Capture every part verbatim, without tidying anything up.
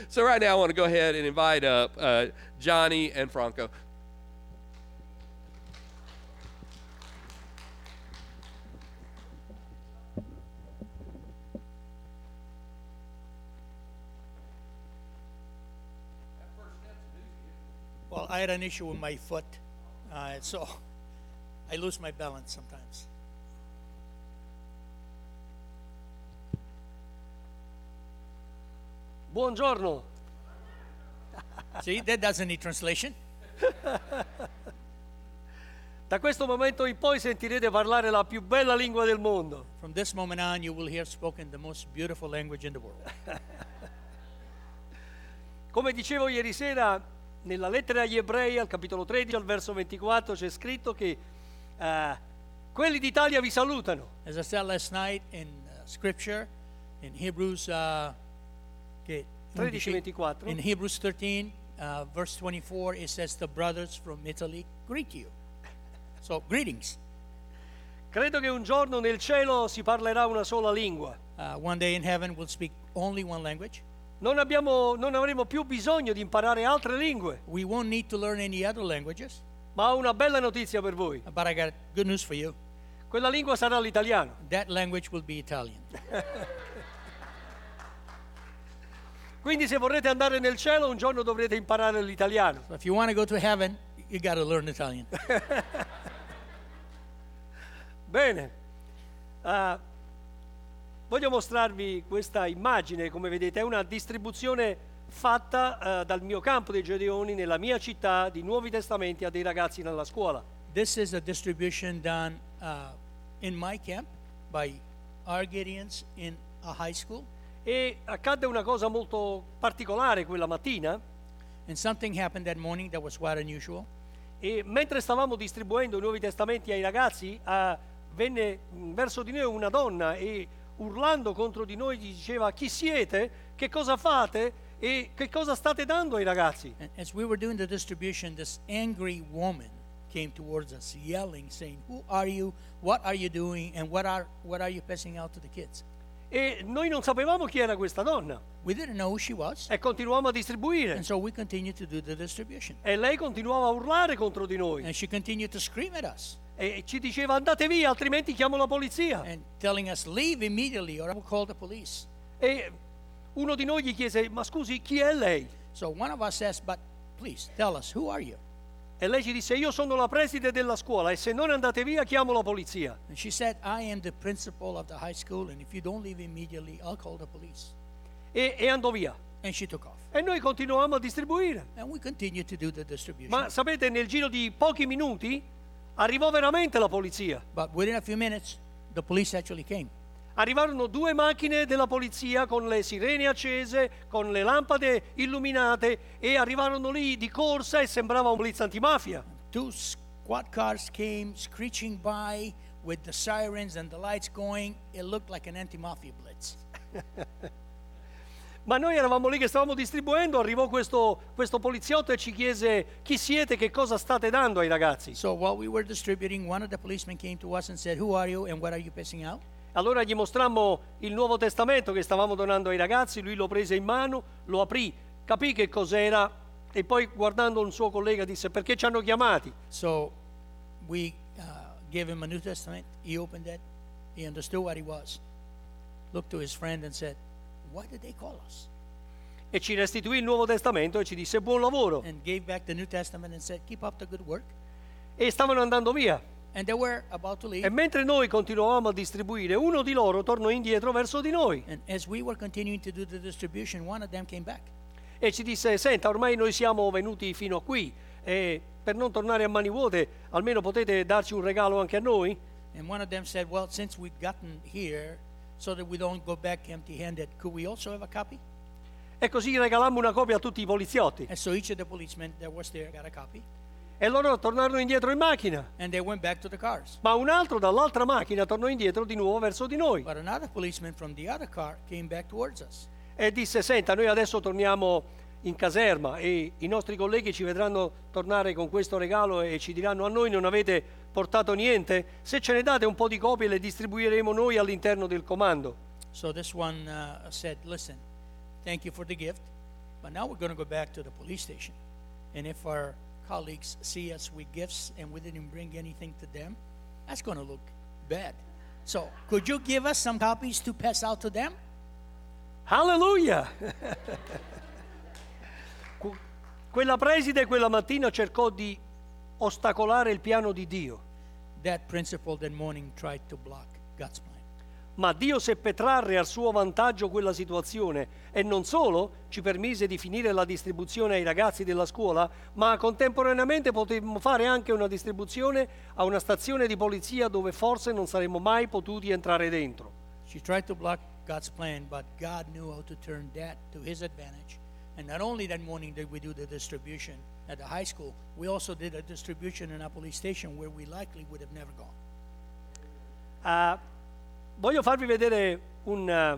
So right now I want to go ahead and invite up uh, Johnny and Franco. Well, I had an issue with my foot, uh, so I lose my balance sometimes. Buongiorno. See, that doesn't need translation. Da questo momento in poi sentirete parlare la più bella lingua del mondo. From this moment on, you will hear spoken the most beautiful language in the world. Come dicevo ieri sera, nella lettera agli Ebrei, al capitolo tredici, al verso ventiquattro, c'è scritto che uh, quelli d'Italia vi salutano. As I said last night in uh, Scripture, in Hebrews, uh, che tredici ventiquattro, in Hebrews thirteen, uh, verse twenty-four, it says, "The brothers from Italy greet you." So, greetings. Credo che un giorno nel cielo si parlerà una sola lingua. Uh, one day in heaven we'll speak only one language. Non abbiamo, non avremo più bisogno di imparare altre lingue. We won't need to learn any other languages. Ma ho una bella notizia per voi. But I got good news for you. Quella lingua sarà l'italiano. That language will be Italian. Quindi se vorrete andare nel cielo, un giorno dovrete imparare l'italiano. So if you want to go to heaven, you got to learn Italian. Bene. Uh, voglio mostrarvi questa immagine, come vedete, è una distribuzione fatta uh, dal mio campo dei Gedeoni nella mia città di Nuovi Testamenti a dei ragazzi nella scuola. This is a distribution done uh, in my camp by our Gideons in a high school. E accadde una cosa molto particolare quella mattina. And something happened that morning that was quite unusual. E mentre stavamo distribuendo i Nuovi Testamenti ai ragazzi, uh, venne verso di noi una donna e urlando contro di noi diceva: chi siete? Che cosa fate? E che cosa state dando ai ragazzi? And as we were doing the distribution, this angry woman came towards us yelling, saying, "Who are you? What are you doing? And what are what are you passing out to the kids?" E noi non sapevamo chi era questa donna. We didn't know who she was. E continuavamo a distribuire. And so we continued to do the distribution. E lei continuava a urlare contro di noi. And she continued to scream at us. E ci diceva: andate via, altrimenti chiamo la polizia. And telling us, leave immediately or I will call the police. E uno di noi gli chiese: ma scusi, chi è lei? So one of us asked, but please tell us, who are you? E lei ci disse: io sono la preside della scuola e se non andate via chiamo la polizia. And she said, I am the principal of the high school, and if you don't leave immediately, I'll call the police. E, e andò via. And she took off. E noi continuavamo a distribuire. And we continued to do the distribution. Ma sapete, nel giro di pochi minuti arrivò veramente la polizia. But within a few minutes, the police actually came. Arrivarono due macchine della polizia con le sirene accese, con le lampade illuminate, e arrivarono lì di corsa e sembrava un blitz antimafia. Two squad cars came screeching by with the sirens and the lights going. It looked like an anti-mafia blitz. Ma noi eravamo lì che stavamo distribuendo, arrivò questo, questo poliziotto e ci chiese: chi siete, che cosa state dando ai ragazzi? So while we were distributing, one of the policemen came to us and said, who are you and what are you passing out? Allora gli mostrammo il Nuovo Testamento che stavamo donando ai ragazzi, lui lo prese in mano, lo aprì, capì che cos'era e poi guardando un suo collega disse: perché ci hanno chiamati? So we uh, gave him a New Testament. He opened it. He understood what it was. Looked to his friend and said, why did they call us? E ci restituì il Nuovo Testamento e ci disse: buon lavoro. And gave back the New Testament and said, keep up the good work. E stavano andando via. And they were about to leave. E mentre noi continuavamo a distribuire, uno di loro tornò indietro verso di noi. And as we were continuing to do the distribution, one of them came back. E ci disse: senta, ormai noi siamo venuti fino a qui e per non tornare a mani vuote, almeno potete darci un regalo anche a noi? And one of them said, well, since we've gotten here, so that we don't go back empty-handed, could we also have a copy? E così regalammo una copia a tutti i poliziotti. And so each of the policemen that was there got a copy. E loro tornarono indietro in macchina. And they went back to the cars. Ma un altro dall'altra macchina tornò indietro di nuovo verso di noi. But another policeman from the other car came back towards us. E disse: senta, noi adesso torniamo in caserma e i nostri colleghi ci vedranno tornare con questo regalo e ci diranno: a noi non avete portato niente? Se ce ne date un po' di copie le distribuiremo noi all'interno del comando. So this one uh, said, listen, thank you for the gift. But now we're going to go back to the police station. And if our colleagues see us with gifts and we didn't bring anything to them, that's going to look bad. So, could you give us some copies to pass out to them? Alleluia! Que- Quella preside quella mattina cercò di ostacolare il piano di Dio, That principal that morning tried to block God's plan. ma Dio seppe trarre al suo vantaggio quella situazione e non solo ci permise di finire la distribuzione ai ragazzi della scuola, ma contemporaneamente potemmo fare anche una distribuzione a una stazione di polizia dove forse non saremmo mai potuti entrare dentro. She tried to block God's plan, but God knew how to turn that to His advantage. And not only that morning did we do the distribution at the high school, we also did a distribution in a police station where we likely would have never gone. Ah, voglio farvi vedere un, eh,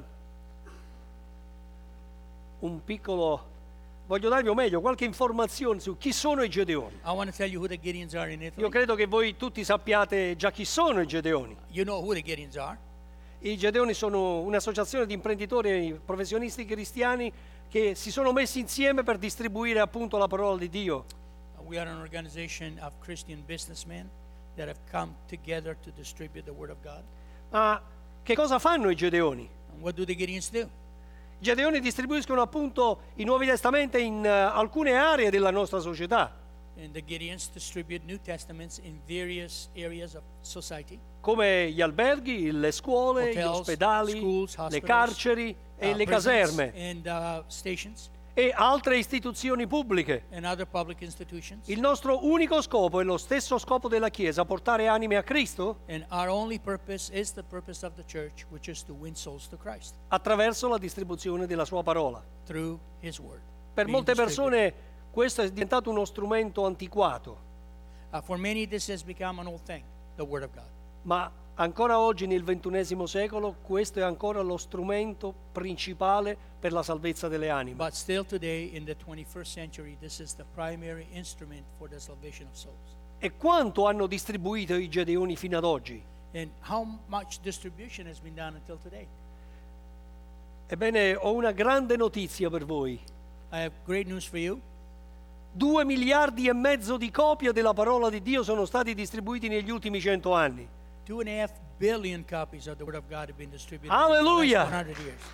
un piccolo, voglio darvi o meglio qualche informazione su chi sono i Gedeoni. I want to tell you who the Gideons are in Io Italy. credo che voi tutti sappiate già chi sono i Gedeoni. You know who the Gideons are. I Gedeoni sono un'associazione di imprenditori e professionisti cristiani che si sono messi insieme per distribuire appunto la parola di Dio. Uh, We are an organization of Christian businessmen that have come together to distribute the Word of God. Ma che cosa fanno i Gedeoni? And what do the Gideons do? I Gedeoni distribuiscono appunto i Nuovi Testamenti in eh, alcune aree della nostra società, And the Gideons distribute New Testaments in various areas of society. come gli alberghi, le scuole, gli Hotels, ospedali, schools, le hospitals, carceri e uh, le prisons caserme and uh, stations e altre istituzioni pubbliche. and other public institutions. Il nostro unico scopo è lo stesso scopo della Chiesa, portare anime a Cristo And our only purpose is the purpose of the church, which is to win souls to Christ attraverso la distribuzione della sua parola. through His Word. Per being molte distributed. persone questo è diventato uno strumento antiquato, Uh, for many, this has become an old thing, the Word of God. ma ancora oggi nel ventunesimo secolo questo è ancora lo strumento principale per la salvezza delle anime. But still today, in the twenty-first century, this is the primary instrument for the salvation of souls. E quanto hanno distribuito i Gedeoni fino ad oggi? And how much distribution has been done until today? Ebbene, ho una grande notizia per voi. I have great news for you. Due miliardi e mezzo di copie della parola di Dio sono stati distribuiti negli ultimi cento anni. Two and a half billion copies of the Word of God have been distributed Hallelujah. in the last one hundred years.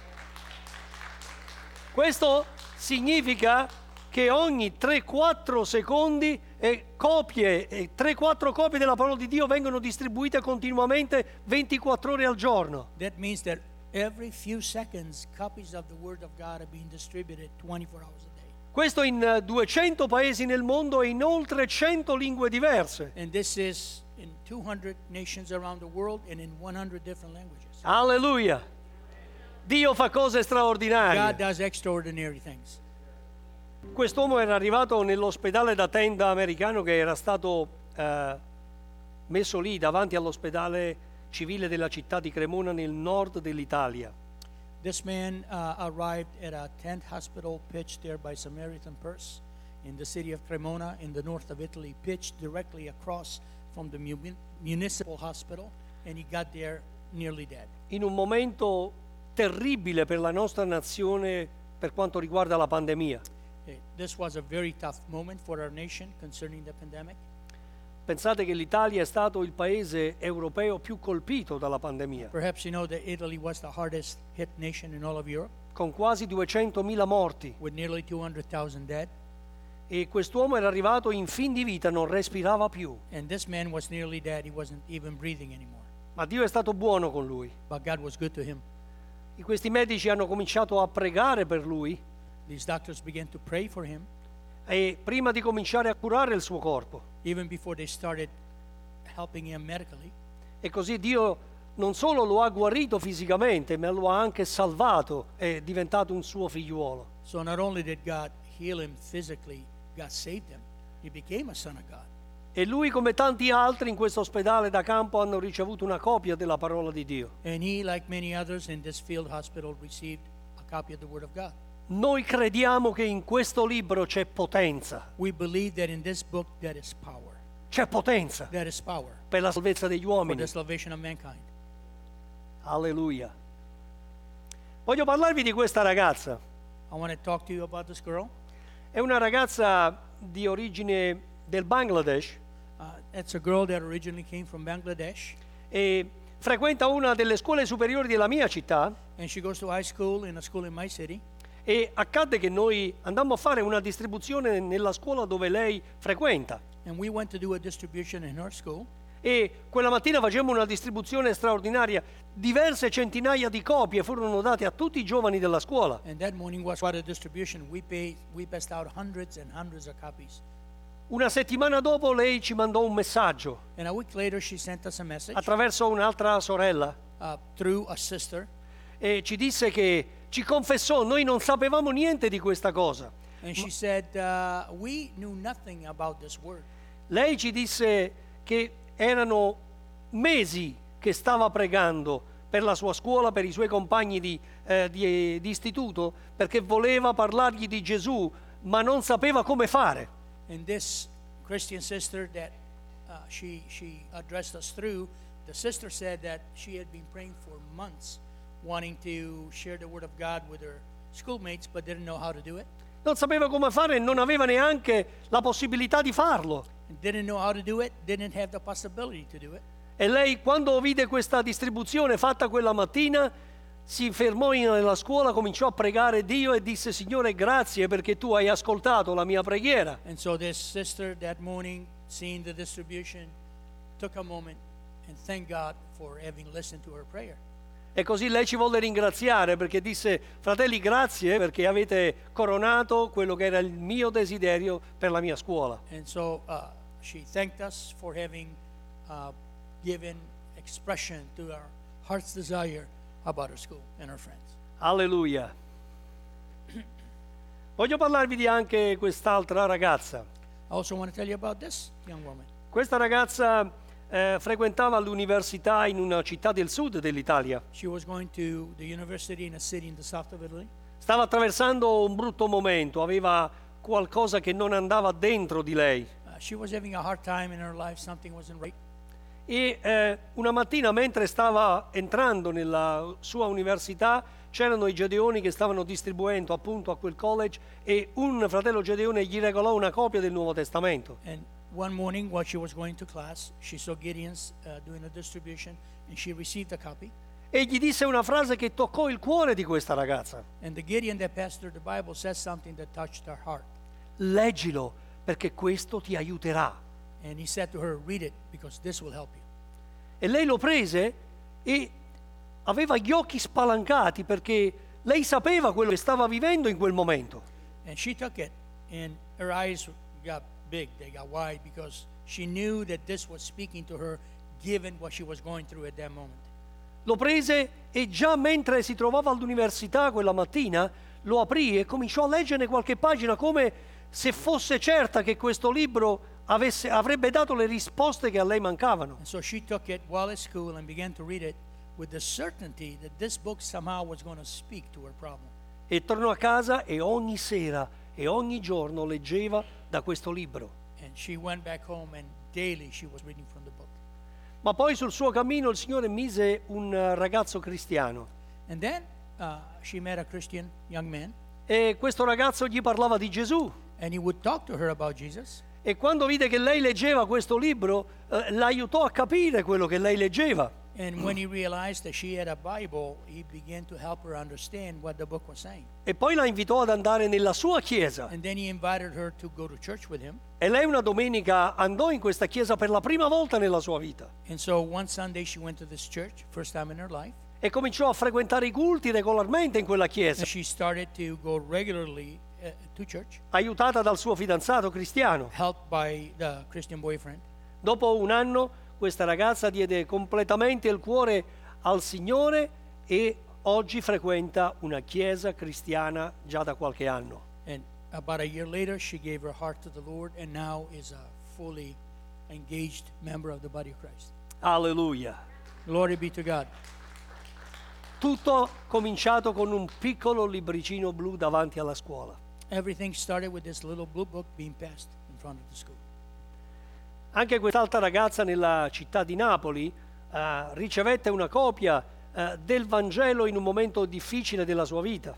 Questo significa che ogni tre quattro secondi e copie, e tre quattro copie della parola di Dio vengono distribuite continuamente ventiquattro ore al giorno. That means that every few seconds, copies of the Word of God are being distributed twenty-four hours a day. Questo in eh, duecento paesi nel mondo e in oltre cento lingue diverse. And this is in two hundred nations around the world and in one hundred different languages. Alleluia! Dio fa cose God straordinarie. does extraordinary things. Quest'uomo era arrivato nell'ospedale da tenda americano che era stato eh, messo lì davanti all'ospedale civile della città di Cremona nel nord dell'Italia. This man uh, arrived at a tent hospital pitched there by Samaritan Purse in the city of Cremona in the north of Italy, pitched directly across from the mu- municipal hospital, and he got there nearly dead. In un momento terribile per la nostra nazione per quanto riguarda la pandemia. Eh, This was a very tough moment for our nation concerning the pandemic. Pensate che l'Italia è stato il paese europeo più colpito dalla pandemia, Perhaps you know that Italy was the hardest hit nation in all of Europe, con quasi duecentomila morti. with nearly two hundred thousand dead. E quest'uomo era arrivato in fin di vita, non respirava più. And this man was nearly dead. He wasn't even breathing anymore. Ma Dio è stato buono con lui. But God was good to him. E questi medici hanno cominciato a pregare per lui These doctors began to pray for him e prima di cominciare a curare il suo corpo. even before they started helping him medically. E così Dio non solo lo ha guarito fisicamente, ma lo ha anche salvato, è diventato un suo figliuolo. So not only did God heal him physically, God saved him. He became a son of God. E lui, come tanti altri in questo ospedale da campo, hanno ricevuto una copia della parola di Dio. And he, like many others in this field hospital, received a copy of the Word of God. Noi crediamo che in questo libro c'è potenza, We believe that in this book there is power. c'è potenza There is power per la salvezza degli for uomini. the salvation of mankind. Alleluia. Voglio parlarvi di questa ragazza. I want to talk to you about this girl. È una ragazza di origine del Bangladesh Uh, it's a girl that originally came from Bangladesh, e frequenta una delle scuole superiori della mia città. and she goes to high school in a school in my city. E accadde che noi andammo a fare una distribuzione nella scuola dove lei frequenta. And we went to do a distribution in her school. E quella mattina facemmo una distribuzione straordinaria. Diverse centinaia di copie furono date a tutti i giovani della scuola. And that morning was quite a distribution. We paid, we passed out hundreds and hundreds of copies. Una settimana dopo lei ci mandò un messaggio And a week later, she sent us a message attraverso un'altra sorella uh, through a sister, e ci disse che ci confessò: noi non sapevamo niente di questa cosa. and she said, uh, "We knew nothing about this word." Lei ci disse che erano mesi che stava pregando per la sua scuola, per i suoi compagni di, eh, di, di istituto, perché voleva parlargli di Gesù, ma non sapeva come fare. And this Christian sister that uh, she she addressed us through, the sister said that she had been praying for months, wanting to share the word of God with her schoolmates, but didn't know how to do it, Non sapeva come fare e non aveva neanche la possibilità di farlo. and didn't know how to do it, didn't have the possibility to do it. E lei, quando vide questa distribuzione fatta quella mattina, si fermò in- nella scuola, cominciò a pregare Dio e disse: Signore, grazie perché tu hai ascoltato la mia preghiera. And so this sister that morning, seeing the distribution, took a moment and thanked God for having listened to her prayer. E così lei ci volle ringraziare perché disse: fratelli, grazie perché avete coronato quello che era il mio desiderio per la mia scuola. And so uh, she thanked us for having uh, given expression to our heart's desire about her school and her friends. Alleluia. Voglio parlarvi di anche quest'altra ragazza. I also want to tell you about this young woman. Questa ragazza eh, frequentava l'università in una città del sud dell'Italia. She was going to the university in a city in the south of Italy. Stava attraversando un brutto momento, aveva qualcosa che non andava dentro di lei. Uh, she was having a hard time in her life. Something wasn't right. E eh, una mattina, mentre stava entrando nella sua università, c'erano i Gedeoni che stavano distribuendo appunto a quel college e un fratello Gedeone gli regalò una copia del Nuovo Testamento. And one morning, while she was going to class, she saw Gideon's uh, doing a distribution, and she received a copy. E gli disse una frase che toccò il cuore di questa ragazza: And the Gideon that passed her the Bible says something that touched her heart. leggilo perché questo ti aiuterà. And he said to her, "Read it, because this will help you." E lei lo prese e aveva gli occhi spalancati perché lei sapeva quello che stava vivendo in quel momento. And she took it, and her eyes got big, they got wide, because she knew that this was speaking to her, given what she was going through at that moment. Lo prese e già mentre si trovava all'università quella mattina lo aprì e cominciò a leggerne qualche pagina come se fosse certa che questo libro avesse, avrebbe dato le risposte che a lei mancavano. And so she took it while at school and began to read it with the certainty that this book somehow was going to speak to her problem. E tornò a casa e ogni sera e ogni giorno leggeva da questo libro. And she went back home, and daily she was reading from the book. Ma poi sul suo cammino il Signore mise un eh, ragazzo cristiano And then uh, she met a Christian young man, e questo ragazzo gli parlava di Gesù. and he would talk to her about Jesus. E quando vide che lei leggeva questo libro, eh, l'aiutò a capire quello che lei leggeva. And when he realized that she had a Bible, he began to help her understand what the book was saying. E poi la invitò ad andare nella sua chiesa. And then he invited her to go to church with him. E lei una domenica andò in questa chiesa per la prima volta nella sua vita. And so one Sunday she went to this church, first time in her life. E cominciò a frequentare i culti regolarmente in quella chiesa, And she started to go regularly uh, to church, aiutata dal suo fidanzato cristiano. helped by the Christian boyfriend. Dopo un anno questa ragazza diede completamente il cuore al Signore e oggi frequenta una chiesa cristiana già da qualche anno. And about a year later, she gave her heart to the Lord, and now is a fully engaged member of the body of Christ. Alleluia. Glory be to God. Tutto cominciato con un piccolo libricino blu davanti alla scuola. Everything started with this little blue book being passed in front of the school. Anche quest'altra ragazza nella città di Napoli eh, ricevette una copia eh, del Vangelo in un momento difficile della sua vita.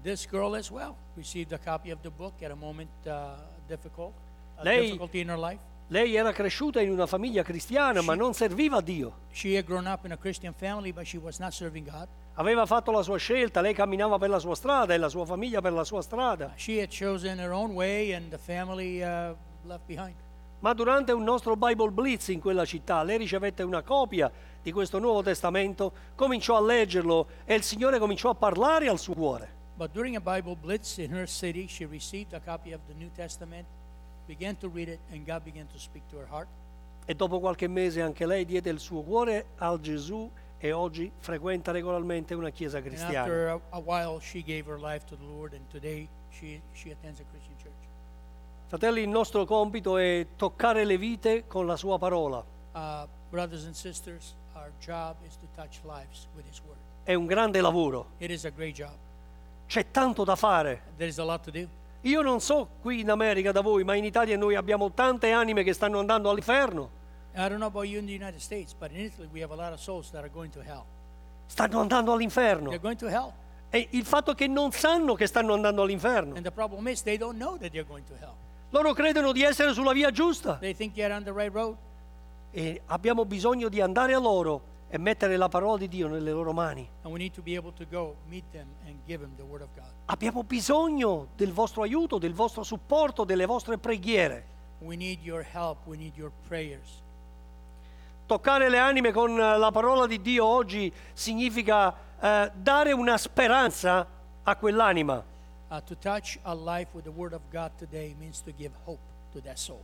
this girl as well received a copy of the book at a moment uh, difficult, a Lei- difficulty in her life. Lei era cresciuta in una famiglia cristiana, ma non serviva a Dio. She had grown up in a Christian family, but she was not serving God. Aveva fatto la sua scelta, lei camminava per la sua strada e la sua famiglia per la sua strada. She had chosen her own way, and the family uh, left behind. Ma durante un nostro Bible Blitz in quella città, lei ricevette una copia di questo Nuovo Testamento, cominciò a leggerlo e il Signore cominciò a parlare al suo cuore. But during a Bible blitz in her city, she received a copy of the New Testament, began to read it, and God began to speak to her heart. E dopo qualche mese anche lei diede il suo cuore al Gesù e oggi frequenta regolarmente una chiesa And cristiana. after a, a while, she gave her life to the Lord, and today she, she attends a Christian church. Fratelli, il nostro compito è toccare le vite con la sua parola. Uh, brothers and sisters, our job is to touch lives with His Word. È un grande lavoro, It is a great job. c'è tanto da fare. There is a lot to do. Io non so qui in America da voi, ma in Italia noi abbiamo tante anime che stanno andando all'inferno. I don't know about you in the United States, but in Italy we have a lot of souls that are going to hell. Stanno andando all'inferno. They're going to hell. E il fatto che non sanno che stanno andando all'inferno. And the problem is they don't know that they're going to hell. Loro credono di essere sulla via giusta. They think they're on the right road. E abbiamo bisogno di andare a loro e mettere la parola di Dio nelle loro mani. And we need to be able to go meet them and give them the Word of God. Abbiamo bisogno del vostro aiuto, del vostro supporto, delle vostre preghiere. We need your help. We need your prayers. Toccare le anime con la parola di Dio oggi significa eh, dare una speranza a quell'anima. Uh, to touch a life with the Word of God today means to give hope to that soul.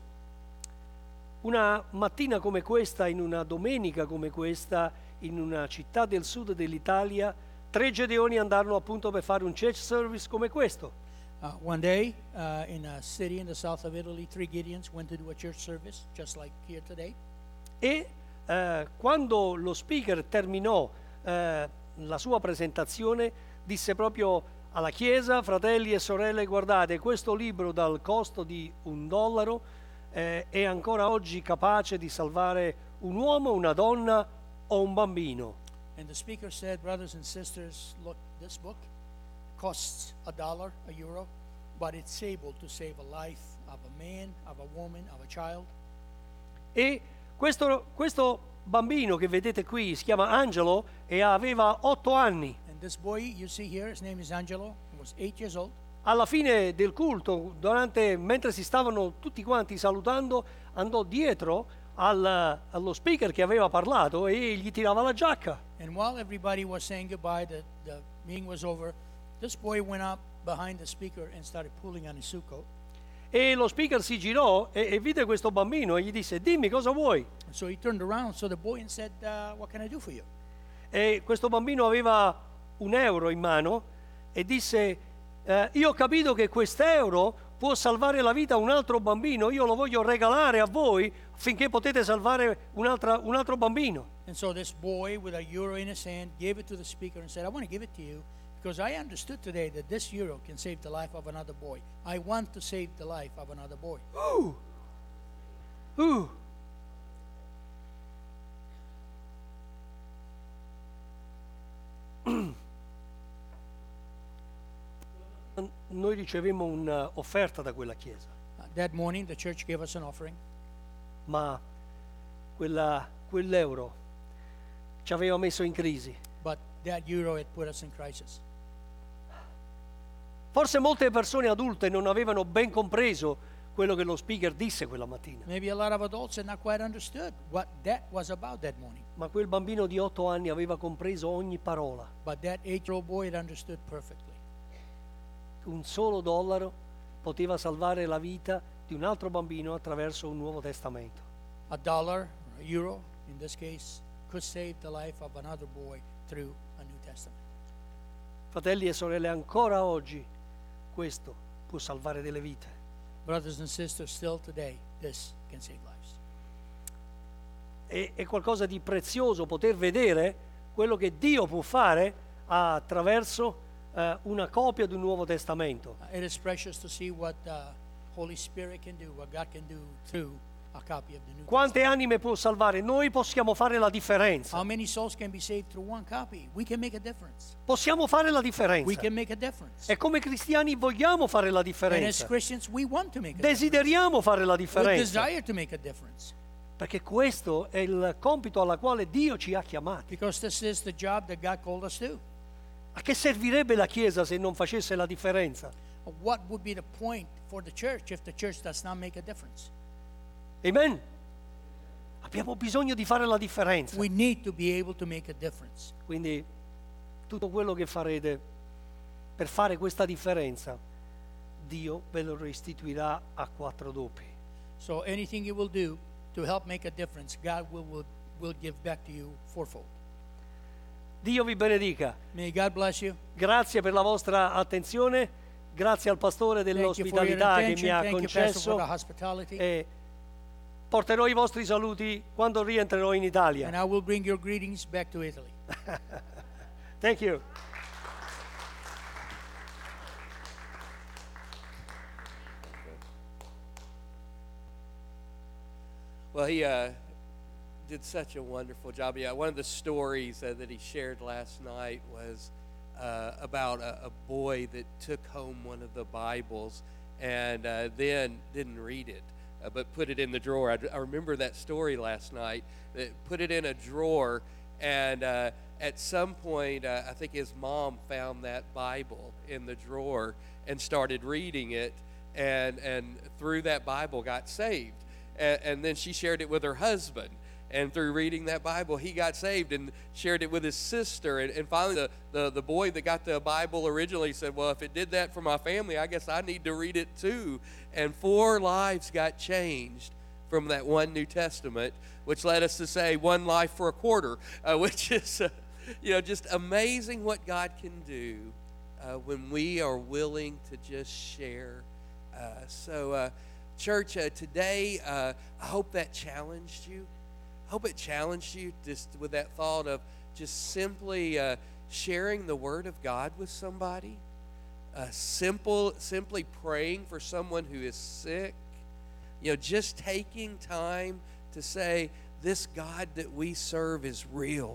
Una mattina come questa, in una domenica come questa, in una città del sud dell'Italia, tre Gedeoni andarono appunto per fare un church service come questo. Uh, one day, uh, in a city in the south of Italy, three Gideons went to do a church service, just like here today. E eh, quando lo speaker terminò eh, la sua presentazione, disse proprio alla Chiesa: fratelli e sorelle, guardate, questo libro dal costo di un dollaro eh, è ancora oggi capace di salvare un uomo, una donna o un bambino. And the speaker said, brothers and sisters, look, this book costs a dollar, a euro, but it's able to save a life of a man, of a woman, of a child. E questo, questo bambino che vedete qui si chiama Angelo e aveva otto anni. And this boy you see here, his name is Angelo, he was eight years old. Alla fine del culto, durante, mentre si stavano tutti quanti salutando, andò dietro al, allo speaker che aveva parlato e gli tirava la giacca. And while everybody was saying goodbye, the, the meeting was over, this boy went up behind the speaker and started pulling on his suit coat. E lo speaker si girò e, e vide questo bambino e gli disse: dimmi cosa vuoi. And so he turned around, so the boy, and said, uh, what can I do for you? E questo bambino aveva un euro in mano e disse: eh, io ho capito che quest'euro può salvare la vita a un altro bambino, io lo voglio regalare a voi affinché potete salvare un'altra, un altro bambino. And so this boy with a euro in his hand gave it to the speaker and said, I want to give it to you because I understood today that this euro can save the life of another boy. I want to save the life of another boy. Uh, uh. Noi ricevemmo un'offerta da quella chiesa, Uh, that morning, the church gave us an offering, ma quella, quell'euro ci aveva messo in crisi. but that euro had put us in crisis. Forse molte persone adulte non avevano ben compreso quello che lo speaker disse quella mattina, Maybe a lot of adults had not quite understood what that was about that morning, ma quel bambino di otto anni aveva compreso ogni parola. but that eight-year-old boy had understood perfectly. Un solo dollaro poteva salvare la vita di un altro bambino attraverso un Nuovo Testamento. A dollar, or a euro, in this case, could save the life of another boy through a New Testament. Fratelli e sorelle, ancora oggi questo può salvare delle vite. Brothers and sisters, still today, this can save lives. È, è qualcosa di prezioso poter vedere quello che Dio può fare attraverso eh, una copia di un Nuovo Testamento. Uh, it is precious to see what uh, Holy Spirit can do, what God can do through a copy of the New Quante Testament. anime può salvare? Noi possiamo fare la differenza. How many souls can be saved through one copy? We can make a difference. Possiamo fare la We differenza. can make a difference. E come cristiani vogliamo fare la And as differenza. Christians, we want to make a difference. Desideriamo fare la We differenza. desire to make a difference. Perché questo è il compito alla quale Dio ci ha chiamati. Because this is the job that God called us to. A che servirebbe la Chiesa se non facesse la differenza? What would be the point for the church if the church does not make a difference? Amen? Abbiamo bisogno di fare la differenza. We need to be able to make a difference. Quindi tutto quello che farete per fare questa differenza, Dio ve lo restituirà a quattro doppi. So anything you will do to help make a difference, God will, will, will give back to you fourfold. Dio vi benedica. May God bless you. Grazie per la vostra attenzione, grazie al pastore Thank you for your dell'ospitalità che attention. mi ha Thank you, Pastor, for concesso the hospitality. e porterò i vostri saluti quando rientrerò in And Italia. I will bring your greetings back to Italy. Thank you. Well, he uh, did such a wonderful job. Yeah, one of the stories uh, that he shared last night was uh, about a, a boy that took home one of the Bibles and uh, then didn't read it, uh, but put it in the drawer. I, I remember that story last night. That put it in a drawer, and uh, at some point, uh, I think his mom found that Bible in the drawer and started reading it, and and through that Bible got saved. And, and then she shared it with her husband, and through reading that Bible, he got saved and shared it with his sister. And, and finally, the, the, the boy that got the Bible originally said, well, if it did that for my family, I guess I need to read it too. And four lives got changed from that one New Testament, which led us to say one life for a quarter, uh, which is, uh, you know, just amazing what God can do uh, when we are willing to just share. Uh, so, uh, Church, uh, today, uh, I hope that challenged you. I hope it challenged you just with that thought of just simply uh, sharing the Word of God with somebody. Uh, simple, simply praying for someone who is sick. You know, just taking time to say, this God that we serve is real.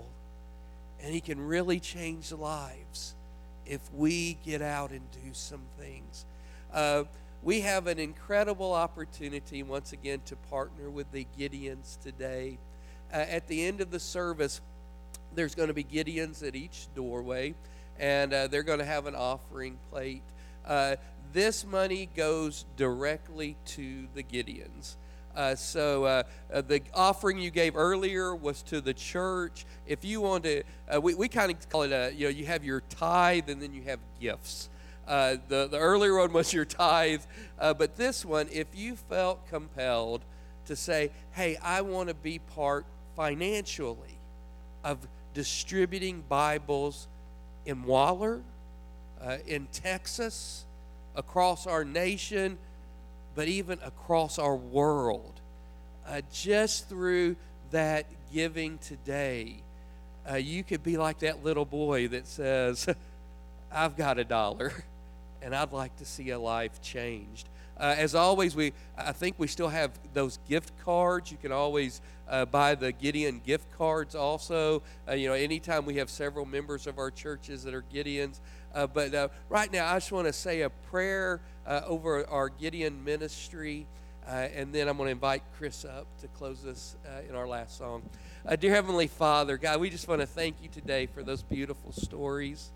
And He can really change lives if we get out and do some things. Uh, We have an incredible opportunity once again to partner with the Gideons today. Uh, at the end of the service, there's going to be Gideons at each doorway, and uh, they're going to have an offering plate. Uh, this money goes directly to the Gideons. Uh, so uh, uh, the offering you gave earlier was to the church. If you want to, uh, we, we kind of call it a, you know, you have your tithe and then you have gifts. Uh, the, the earlier one was your tithe, uh, but this one, if you felt compelled to say, hey, I want to be part financially of distributing Bibles in Waller, uh, in Texas, across our nation, but even across our world, uh, just through that giving today, uh, you could be like that little boy that says, I've got a dollar. And I'd like to see a life changed. Uh, as always, we I think we still have those gift cards. You can always uh, buy the Gideon gift cards also. Uh, you know, anytime we have several members of our churches that are Gideons. Uh, but uh, right now, I just want to say a prayer uh, over our Gideon ministry. Uh, and then I'm going to invite Chris up to close us uh, in our last song. Uh, dear Heavenly Father, God, we just want to thank you today for those beautiful stories.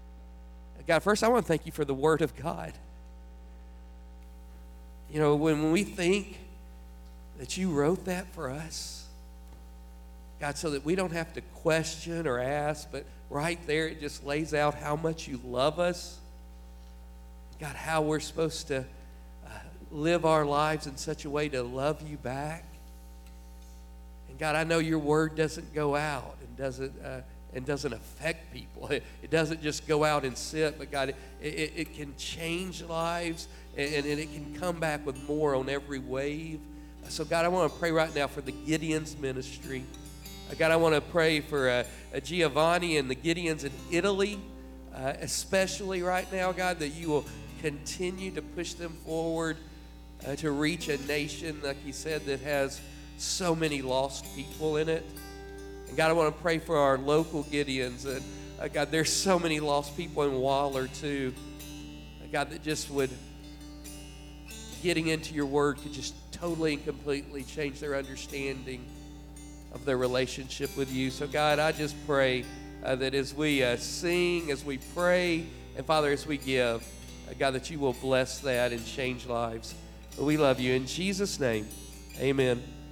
God, first I want to thank you for the Word of God. You know, when we think that you wrote that for us, God, so that we don't have to question or ask, but right there it just lays out how much you love us. God, how we're supposed to uh, live our lives in such a way to love you back. And God, I know your Word doesn't go out and doesn't... Uh, and doesn't affect people. It, it doesn't just go out and sit, but God, it, it, it can change lives, and, and it can come back with more on every wave. So God, I want to pray right now for the Gideons ministry. Uh, God, I want to pray for uh, uh, Giovanni and the Gideons in Italy, uh, especially right now, God, that you will continue to push them forward uh, to reach a nation, like he said, that has so many lost people in it. And God, I want to pray for our local Gideons. And uh, God, there's so many lost people in Waller too. Uh, God, that just would, getting into your word could just totally and completely change their understanding of their relationship with you. So God, I just pray uh, that as we uh, sing, as we pray, and Father, as we give, uh, God, that you will bless that and change lives. We love you. In Jesus' name, amen.